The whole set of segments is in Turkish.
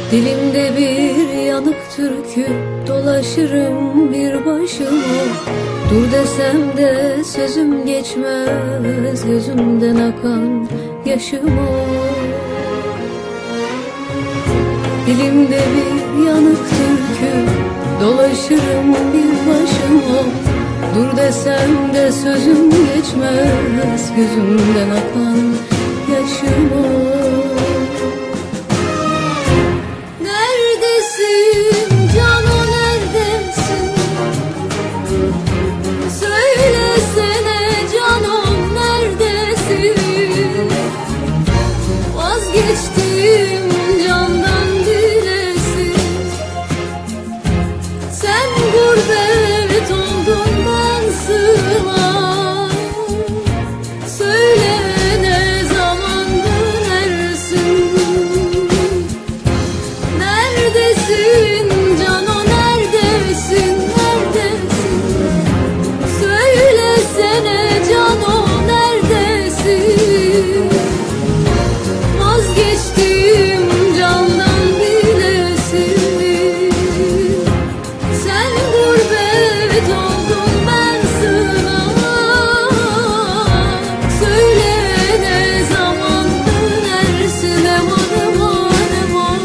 Dilimde bir yanık türkü dolaşırım bir başıma. Dur desem de sözüm geçmez gözümden akan yaşıma. Dilimde bir yanık türkü dolaşırım bir başıma. Dur desem de sözüm geçmez gözümden akan yaşıma. Vazgeçtim candan dilesin. Sen gurbet oldun ben sığmam. Söyle ne zaman dönersin? Neredesin Cano, neredesin, neredesin? Söylesene Cano, neredesin? Vazgeçtim candan bilesin. Sen gurbet oldun ben sığınamam. Söyle ne zaman dönersin eman eman eman.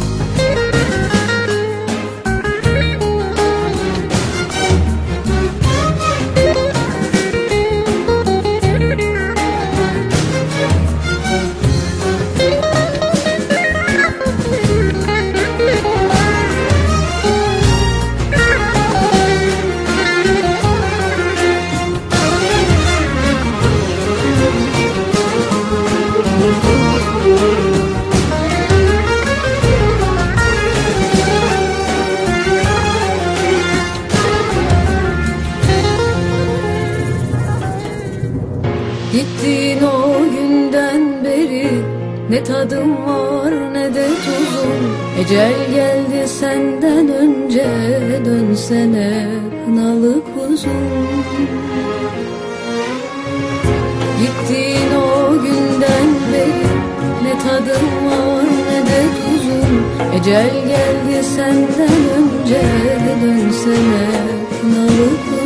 Gittiğin o günden beri ne tadım var ne de tuzum. Ecel geldi senden önce, dönsene kınalı kuzum. Gittiğin o günden beri ne tadım var ne de tuzum. Ecel geldi senden önce, dönsene kınalı kuzum.